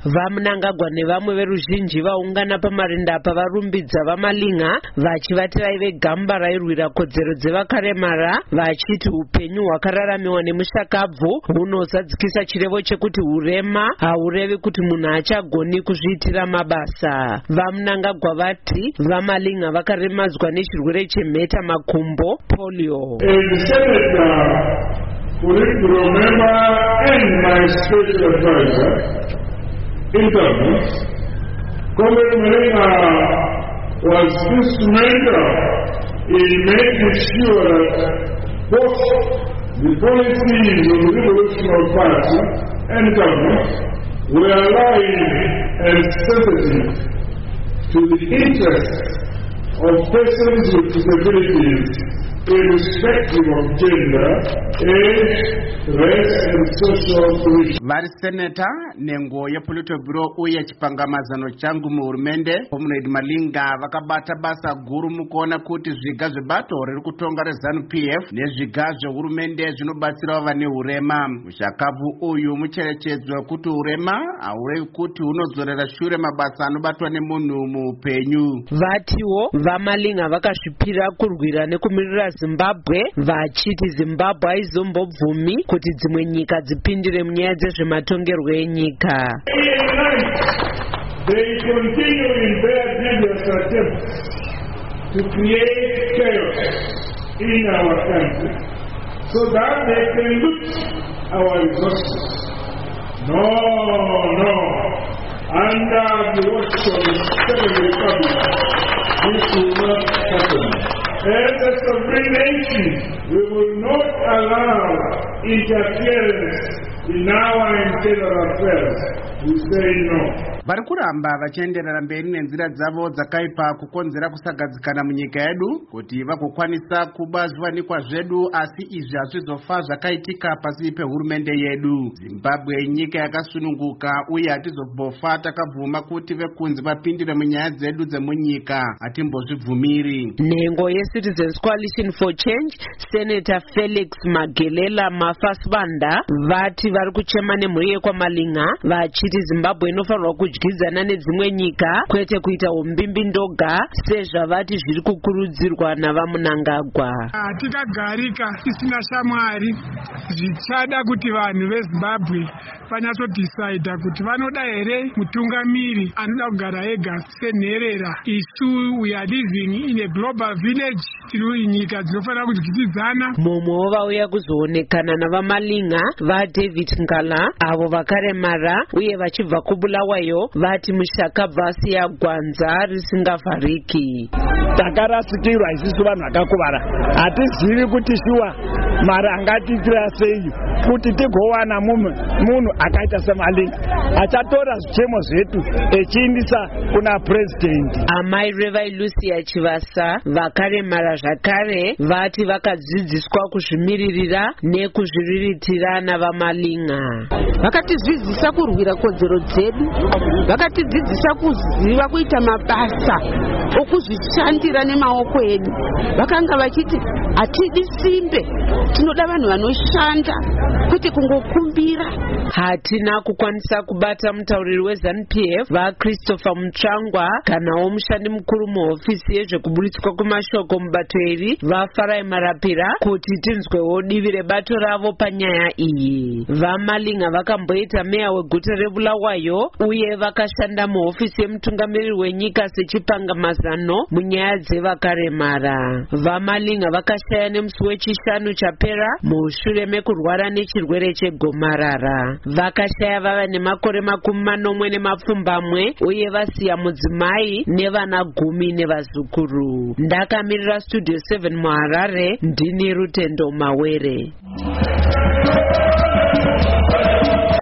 Vamunangagwa nevamwe veruzhinji vaungana pamarinda pavarumbidza vamalinga vachivatira vegamba rairwira kodzero dzevakaremara vachiti upenyu hwakararamiwa nemushakabvu hunozadzikisa chirevo chekuti urema haurevi kuti munhu achagoni kuzviitira mabasa. Vamunangagwa vati vamalinga vakaremadzwa nechirwere chemheta makumbo polio. And my special advisor in government, Comrade Malinga was instrumental in making sure that both the policies of the Revolutionary Party and government were aligned and sensitive to the interests of persons with disabilities, irrespective of gender, age, race and social position. Vari Senator nengo yepolitical bureau uye chipangamazano changu muhurumende Comrade Malinga vakabata basa guru mukuona kuti zviga zvebato riri kutonga reZANU-PF nezviga zvehurumende zvinobatsira vane urema. Mushakabvu uyu mucherechedzo kuti urema haurevi kuti unodzorera shure mabasa anobatwa nemunhu muupenyu. Vatiwo vamalinga vakazvipira kurwira nekumirira Zimbabwe vachiti Zimbabwe haizombobvumi kuti dzimwe nyika dzipindire munyaya dzezvematongerwo enyika. They continue in their devious attempts to create chaos in our country so that they can loot our resources. No. Under the watch of the Second Republic, this will not happen. As a sovereign nation, we will not allow interference in our internal affairs. We say no. Vari kuramba vachienderera mberi nenzira dzavo dzakaipa kukonzera kusagadzikana munyika yedu kuti vagokwanisa kuba zviwanikwa zvedu, asi izvi hazvizofa zvakaitika pasi pehurumende yedu. Zimbabwe inyika yakasununguka uye hatizombofa takabvuma kuti vekunzi vapindire munyaya dzedu dzemunyika, hatimbozvibvumiri. Nhengo yeCitizens Coalition for Change, Senator Felix Magelela Mafasbanda vati vari kuchema nemhuri yekwamalinga vachiti Zimbabwe inofanirwa kudyidzana nedzimwe nyika kwete kuita umbimbi ndoga sezvavati zviri kukurudzirwa navamunangagwa. Tikagarika tisina shamwari zvichada kuti vanhu veZimbabwe vanyatsodecide kuti vanoda here mutungamiri anoda kugara ega senherera. Isu we are living in a global village, tiri nyika dzinofanira kudyidzana. Mumwe vauya kuzoonekana navamalinga vaDavid Ngala avo vakaremara uye vachibva kuBulawayo vati mushakabvu asiya gwanza risingavhariki. Takarasikirwa isusu vanhu vakakuvara, hatizivi kuti shuwa mari angatiitira sei kuti tigowana munhu akaita seMalinga achatora zvichemo zvetu echiindisa kuna president. Amai Revai Lucia Chivasa vakaremara zvakare vati vakadzidziswa kuzvimiririra nekuzviriritira navamalinga. Vakatidzidzisa kurwira kodzero dzedu, vakatidzidzisa kuziva kuita mabasa okuzvishandira nemaoko edu. Vakanga vachiti hatidi simbe, tinoda vanhu vanoshanda kuti kungokumbira. Hatina kukwanisa kubata mutauriri weZANU-PF vaChristopher Mutsvangwa kanawo mushandi mukuru muhofisi yezvekuburitswa kwemashoko mubato iri vaFarai Marapira kuti tinzwewo divi rebato ravo panyaya iyi. Vamalinga vakamboita meya weguta reBulawayo uye vakashanda muhofisi yemutungamiriri wenyika sechipangamazano munyaya dzevakaremara. Vamalinga vakashaya nemusi wechishanu chapera mushure mekurwara nechirwere chegomarara. Vakashaya vava nemakore 40 uye vasiya mudzimai nevana 10 nevazukuru. Ndakamirira Studio 7 muHarare, ndini Rutendo Mawere.